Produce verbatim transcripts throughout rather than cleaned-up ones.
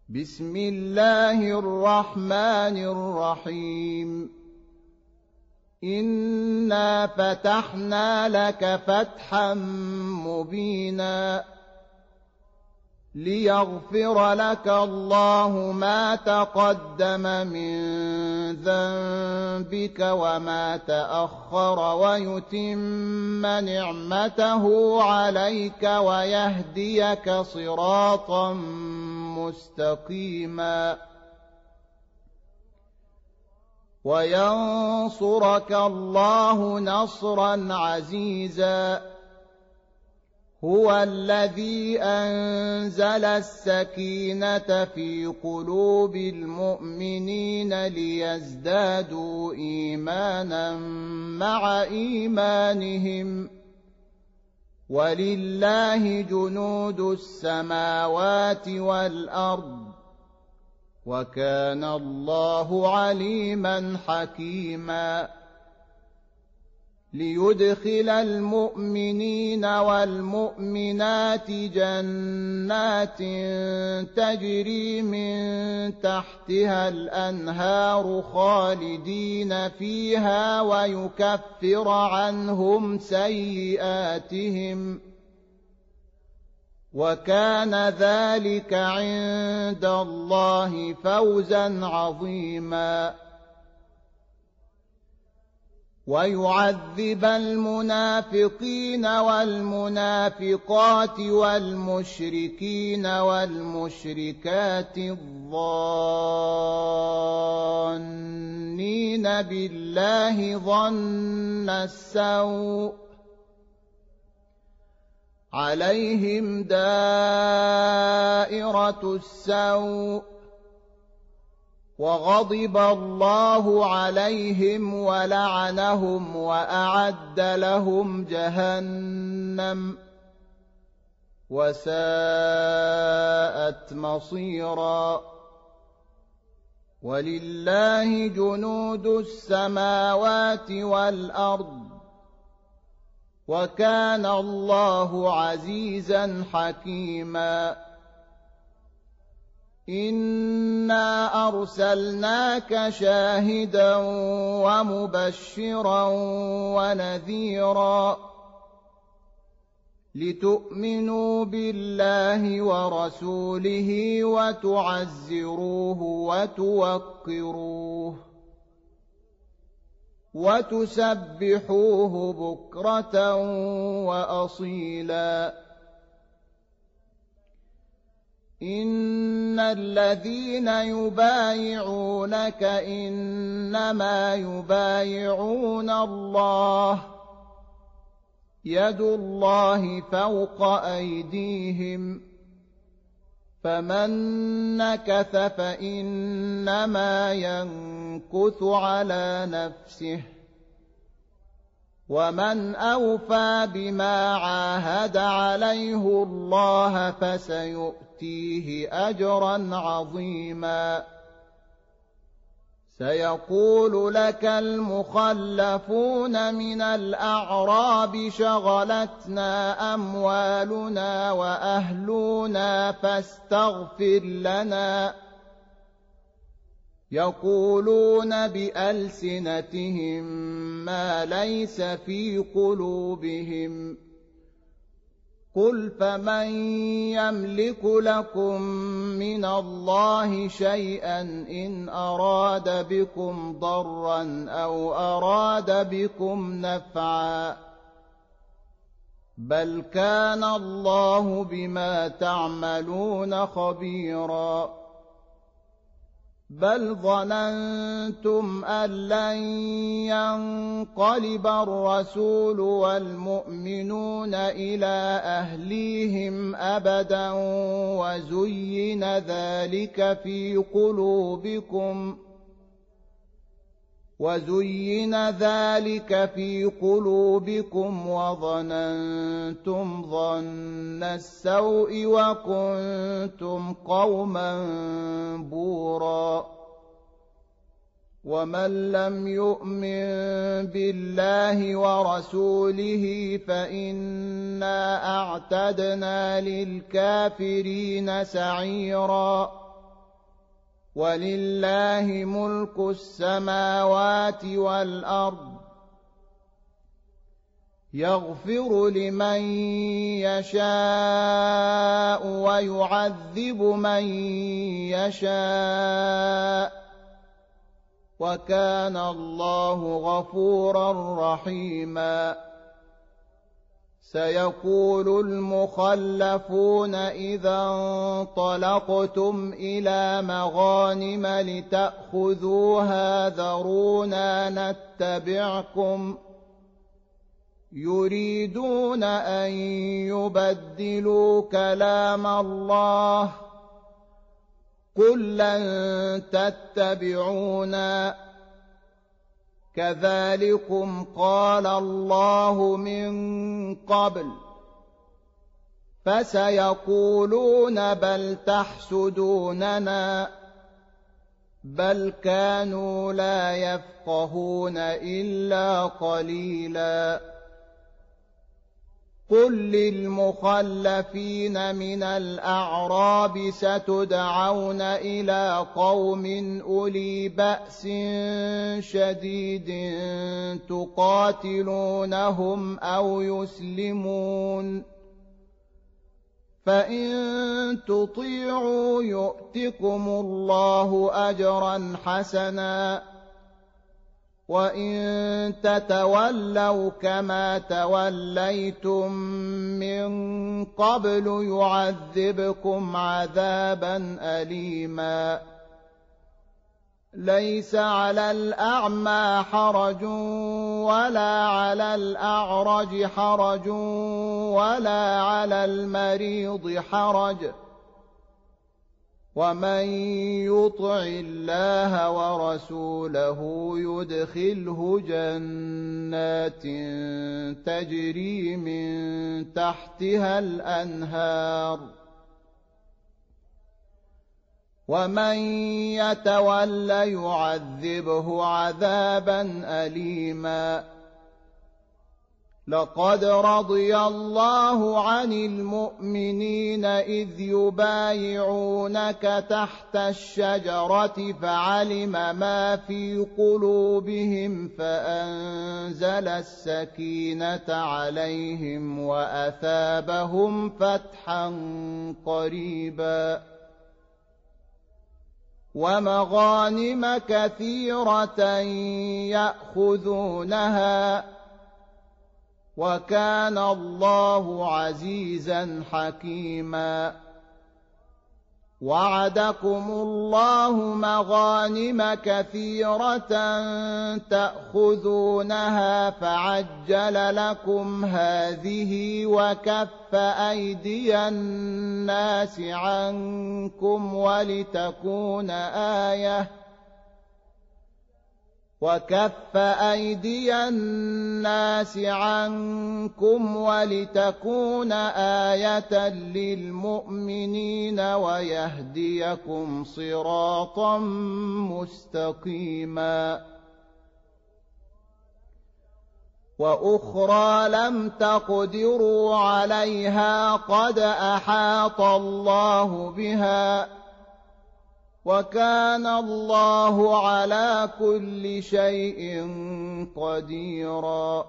بسم الله الرحمن الرحيم إنا فتحنا لك فتحا مبينا ليغفر لك الله ما تقدم من ذنبك وما تأخر ويتم نعمته عليك ويهديك صراطا مستقيما وينصرك الله نصرا عزيزا هو الذي أنزل السكينة في قلوب المؤمنين ليزدادوا إيمانا مع إيمانهم ولله جنود السماوات والأرض وكان الله عليما حكيما ليدخل المؤمنين والمؤمنات جنات تجري من تحتها الأنهار خالدين فيها ويكفر عنهم سيئاتهم وكان ذلك عند الله فوزا عظيما ويعذب المنافقين والمنافقات والمشركين والمشركات الظانين بالله ظن السوء عليهم دائرة السوء وغضب الله عليهم ولعنهم وأعد لهم جهنم وساءت مصيرا ولله جنود السماوات والأرض وكان الله عزيزا حكيما إنا أرسلناك شاهدا ومبشرا ونذيرا لتؤمنوا بالله ورسوله وتعزروه وتوقروه وتسبحوه بكرة وأصيلا إن الذين يبايعونك إنما يبايعون الله يد الله فوق أيديهم فمن نكث فإنما ينكث على نفسه ومن أوفى بما عاهد عليه الله فسيؤتيه أجرا عظيما سيقول لك المخلفون من الأعراب شغلتنا أموالنا وأهلنا فاستغفر لنا يقولون بألسنتهم ما ليس في قلوبهم قل فمن يملك لكم من الله شيئا إن أراد بكم ضرا أو أراد بكم نفعا بل كان الله بما تعملون خبيرا بل ظننتم أن لن ينقلب الرسول والمؤمنون إلى أهليهم أبدا وزين ذلك في قلوبكم وزين ذلك في قلوبكم وظننتم ظن السوء وكنتم قوما بورا ومن لم يؤمن بالله ورسوله فإنا أعتدنا للكافرين سعيرا ولله ملك السماوات والأرض يغفر لمن يشاء ويعذب من يشاء وكان الله غفورا رحيما سيقول المخلفون إذا انطلقتم إلى مغانم لتأخذوها ذرونا نتبعكم يريدون أن يبدلوا كلام الله قل لن تتبعونا كذلكم قال الله من قبل فسيقولون بل تحسدوننا بل كانوا لا يفقهون إلا قليلا قل للمخلفين من الأعراب ستدعون إلى قوم أولي بأس شديد تقاتلونهم أو يسلمون فإن تطيعوا يؤتكم الله أجرا حسنا وإن تتولوا كما توليتم من قبل يعذبكم عذابا أليما ليس على الأعمى حرج ولا على الأعرج حرج ولا على المريض حرج ومن يطع الله ورسوله يدخله جنات تجري من تحتها الأنهار ومن يتول يعذبه عذابا أليما لقد رضي الله عن المؤمنين إذ يبايعونك تحت الشجرة فعلم ما في قلوبهم فأنزل السكينة عليهم وأثابهم فتحا قريبا ومغانم كثيرة يأخذونها وكان الله عزيزا حكيما وعدكم الله مغانم كثيرة تأخذونها فعجل لكم هذه وكف أيدي الناس عنكم ولتكون آية وكف أيدي الناس عنكم ولتكون آية للمؤمنين ويهديكم صراطا مستقيما وأخرى لم تقدروا عليها قد أحاط الله بها وكان الله على كل شيء قديرا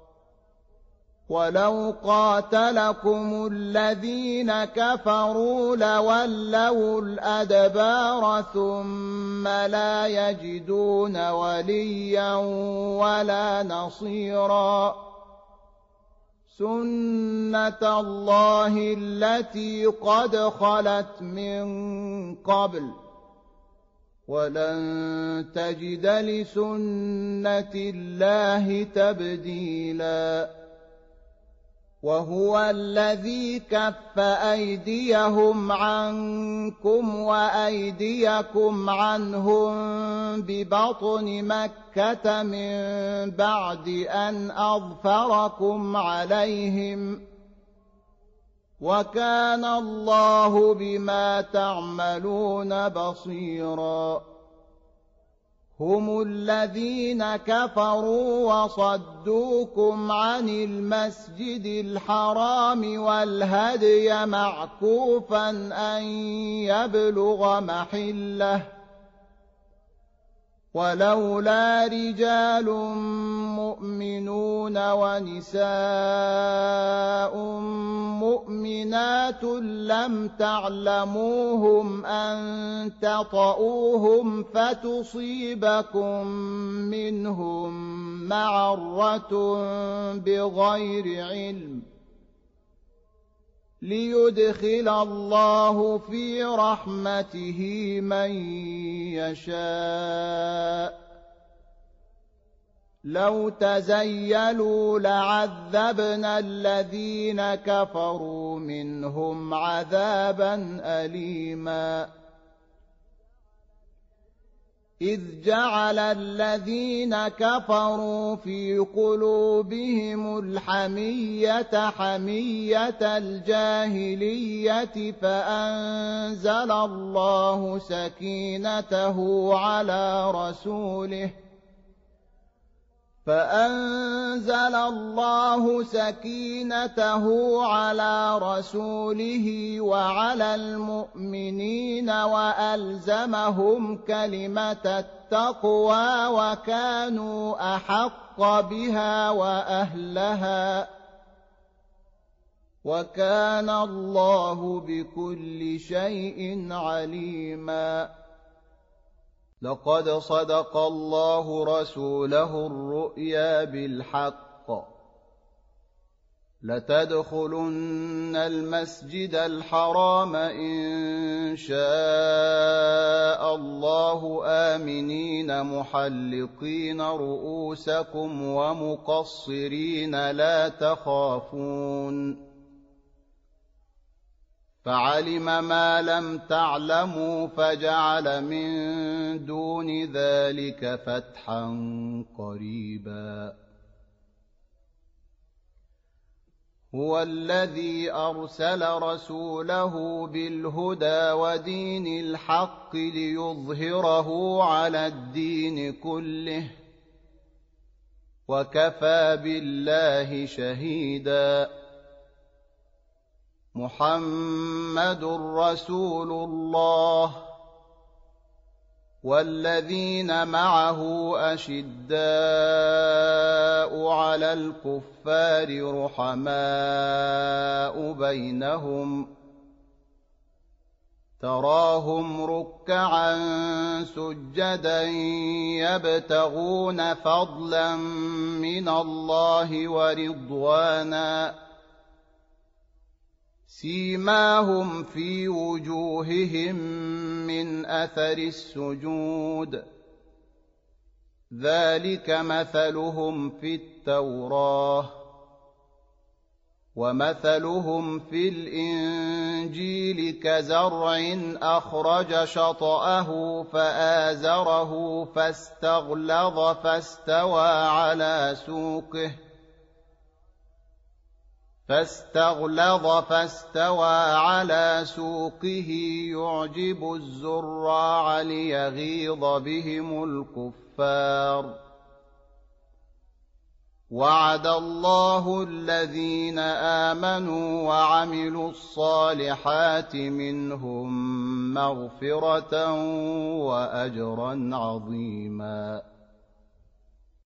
ولو قاتلكم الذين كفروا لولوا الأدبار ثم لا يجدون وليا ولا نصيرا سنة الله التي قد خلت من قبل ولن تجد لسنة الله تبديلا وهو الذي كف أيديهم عنكم وأيديكم عنهم ببطن مكة من بعد أن أظفركم عليهم وكان الله بما تعملون بصيرا هم الذين كفروا وصدوكم عن المسجد الحرام والهدي معكوفا أن يبلغ محله ولولا رجال مؤمنون ونساء مؤمنات لم تعلموهم أن تطؤوهم فتصيبكم منهم معرة بغير علم ليدخل الله في رحمته من يشاء لو تزيلوا لعذبنا الذين كفروا منهم عذابا أليما إذ جعل الذين كفروا في قلوبهم الحمية حمية الجاهلية فأنزل الله سكينته على رسوله فأنزل الله سكينته على رسوله وعلى المؤمنين وألزمهم كلمة التقوى وكانوا أحق بها وأهلها وكان الله بكل شيء عليما لقد صدق الله رسوله الرؤيا بالحق لتدخلن المسجد الحرام إن شاء الله آمنين محلقين رؤوسكم ومقصرين لا تخافون فعلم ما لم تعلموا فجعل من دون ذلك فتحا قريبا هو الذي أرسل رسوله بالهدى ودين الحق ليظهره على الدين كله وكفى بالله شهيدا محمد رسول الله والذين معه أشداء على الكفار رحماء بينهم تراهم ركعا سجدا يبتغون فضلا من الله ورضوانا سيماهم في وجوههم من أثر السجود ذلك مثلهم في التوراة ومثلهم في الإنجيل كزرع أخرج شطأه فآزره فاستغلظ فاستوى على سوقه فاستغلظ فاستوى على سوقه يعجب الزراع ليغيظ بهم الكفار وعد الله الذين آمنوا وعملوا الصالحات منهم مغفرة وأجرا عظيما